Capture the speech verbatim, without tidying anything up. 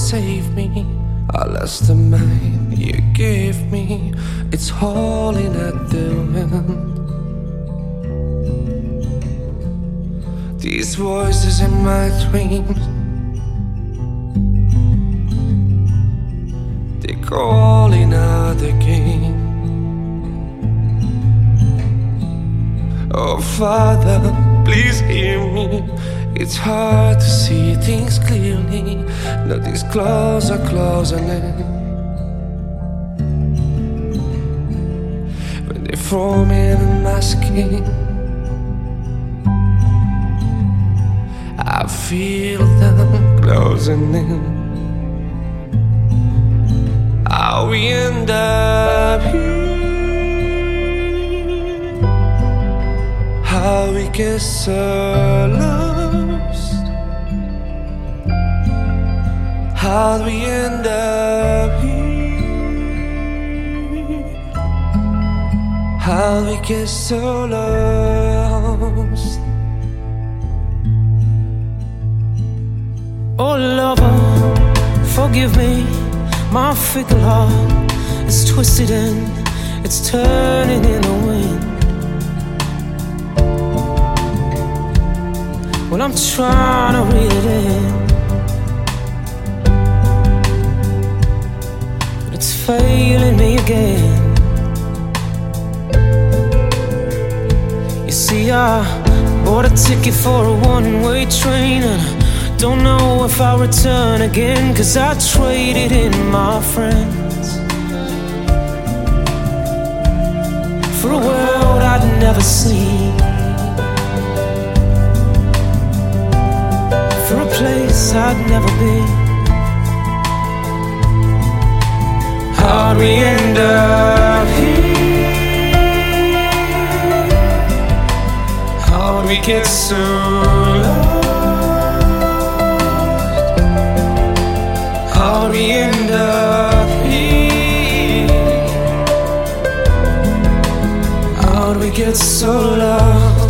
save me. I lost the mind you gave me. It's hauling at the wind. These voices in my dreams, they're calling out again. Oh Father, please hear me. It's hard to see things clearly. Nothing's closer, closer now. When they throw me in my skin, I feel them closing in. How we end up here, how we get so lost, how we end up here, how we get so lost. Oh lover, forgive me, my fickle heart is twisted and it's turning in the wind. Well, I'm trying to reel it in, but it's failing me again. You see, I bought a ticket for a one-way train, and I don't know if I'll return again, 'cause I traded in my friends for a world I'd never seen, for a place I'd never been. How'd we end up here? How'd we get so lost? How'd we end up here? How'd we get so lost?